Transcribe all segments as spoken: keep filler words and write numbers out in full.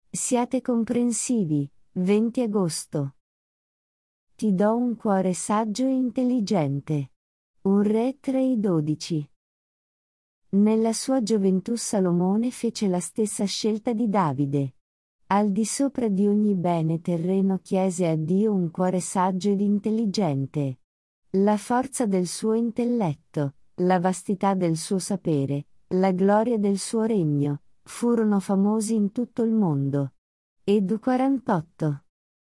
Siate comprensivi. venti agosto. Ti do un cuore saggio e intelligente. Un re tre dodici. Nella sua gioventù Salomone fece la stessa scelta di Davide. Al di sopra di ogni bene terreno chiese a Dio un cuore saggio ed intelligente. La forza del suo intelletto, la vastità del suo sapere, la gloria del suo regno, furono famosi in tutto il mondo. Edu quarantotto.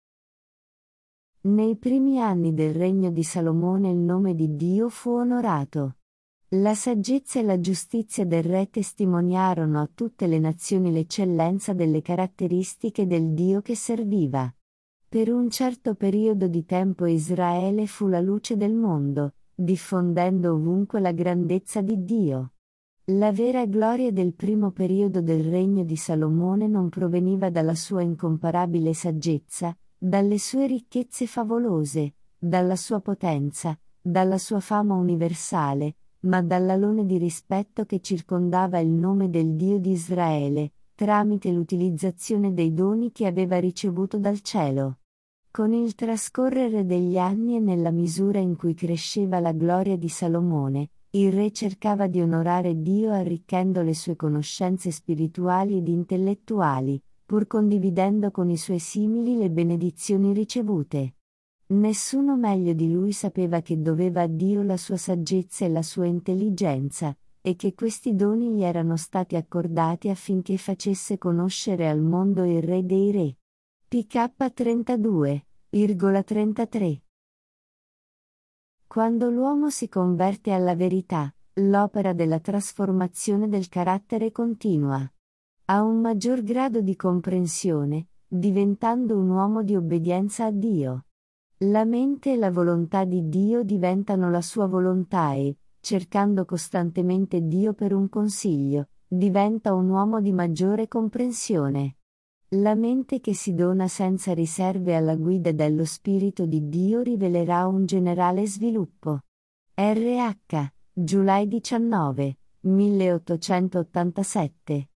Nei primi anni del regno di Salomone il nome di Dio fu onorato. La saggezza e la giustizia del re testimoniarono a tutte le nazioni l'eccellenza delle caratteristiche del Dio che serviva. Per un certo periodo di tempo Israele fu la luce del mondo, diffondendo ovunque la grandezza di Dio. La vera gloria del primo periodo del regno di Salomone non proveniva dalla sua incomparabile saggezza, dalle sue ricchezze favolose, dalla sua potenza, dalla sua fama universale, ma dall'alone di rispetto che circondava il nome del Dio di Israele, tramite l'utilizzazione dei doni che aveva ricevuto dal cielo. Con il trascorrere degli anni e nella misura in cui cresceva la gloria di Salomone, il re cercava di onorare Dio arricchendo le sue conoscenze spirituali ed intellettuali, pur condividendo con i suoi simili le benedizioni ricevute. Nessuno meglio di lui sapeva che doveva a Dio la sua saggezza e la sua intelligenza, e che questi doni gli erano stati accordati affinché facesse conoscere al mondo il Re dei Re. P K trentadue virgola trentatré. Quando l'uomo si converte alla verità, l'opera della trasformazione del carattere continua. Ha un maggior grado di comprensione, diventando un uomo di obbedienza a Dio. La mente e la volontà di Dio diventano la sua volontà e, cercando costantemente Dio per un consiglio, diventa un uomo di maggiore comprensione. La mente che si dona senza riserve alla guida dello Spirito di Dio rivelerà un generale sviluppo. R H. July diciannove, milleottocentottantasette